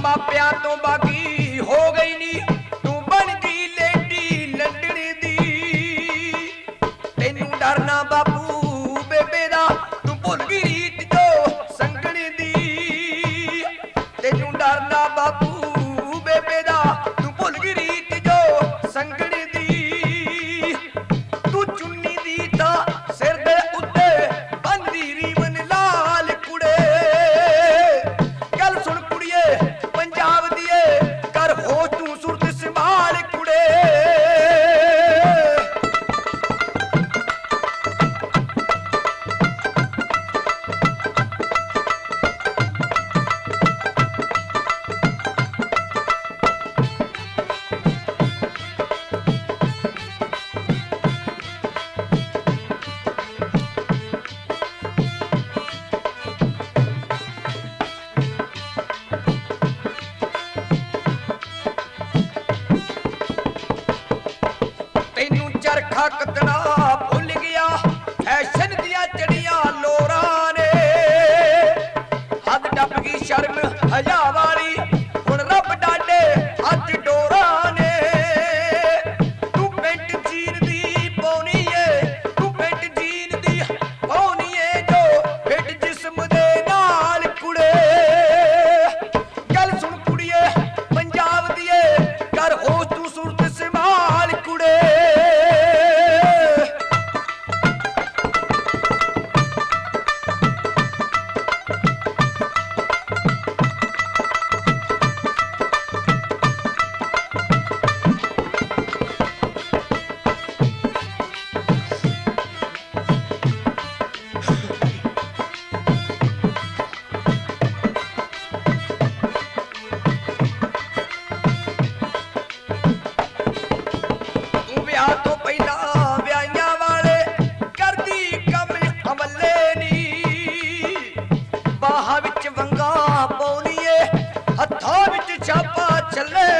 ਮਾਪਿਆਂ ਤੋਂ ਬਾਗੀ ਹੋ ਗਈ ਨੀ ਤੂੰ ਬਣ ਗਈ ਲੇਡੀ ਲੰਡਣ ਦੀ। ਤੈਨੂੰ ਡਰਨਾ ਬਾਪੂ ਬੇਬੇ ਦਾ ਤੂੰ ਭੁੱਲ ਗਈ ਰੀਤ ਜੋ ਸੰਗਣ ਦੀ। ਤੈਨੂੰ ਡਰਨਾ ਬਾਪੂ ਬੇਬੇ ਦਾ ਤੂੰ ਭੁੱਲ ਗਈ ਰੀਤ ਜੋ ਸੰਗਣ ਦੀ। ਤੂੰ ਚੁੰਨੀ ਦੀ ਤਾਂ ਸਿਰ ਦੇ ਉੱਤੇ ਬੰਨਦੀ ਰੀਵਨ ਲਾਲ ਕੁੜੇ। ਗੱਲ ਸੁਣ ਕੁੜੀਏ ਪੰਜਾਬ ਦੀਏ ਕਰ ਹੋਸ਼ ਤੂੰ ਸੁਰਤ ਸੰਭਾਲ ਕੁੜੇ। ਤੈਨੂੰ ਚਰਖਾ ਕੱਤਣਾ ਭੁੱਲ ਗਿਆ ਫੈਸ਼ਨ ਦੀਆਂ ਚੜੀਆਂ ਲੋਰਾਂ ਨੇ। ਹੱਦ ਟੱਪ ਗਈ ਸ਼ਰਮ ਹਜਾ ਵਾਲੀ ਹੁਣ ਰੱਬ ਡਾਡੇ ਹੱਥ ਡੋਰਾਂ ਨੇ। ਤੂੰ ਪੈਂਟ ਜੀਨ ਦੀ ਪਾਉਣੀ ਏ ਤੂੰ ਪੈਂਟ ਜੀਨ ਦੀ ਪਾਉਣੀ ਏ ਜੋ ਫਿੱਟ ਜਿਸਮ ਦੇ ਨਾਲ ਕੁੜੇ। ਗੱਲ ਸੁਣ ਕੁੜੀਏ ਪੰਜਾਬ ਦੀਏ ਕਰ ਹੋਸ਼ ਤੂੰ ਸੁਰਤ ਸੰਭਾਲ ਕੁੜੇ। ਤੂੰ ਵਿਆਹ ਤੋਂ ਪਹਿਲਾਂ ਵਿਆਹੀਆਂ ਵਾਲੇ ਕਰਦੀ ਕੰਮ ਅਮੱਲੇ ਨੀ। ਬਾਹਾਂ ਵਿੱਚ ਵੰਗਾਂ ਪਾਉਣੀ ਏ ਹੱਥਾਂ ਵਿੱਚ ਛਾਪਾ ਚੱਲੇ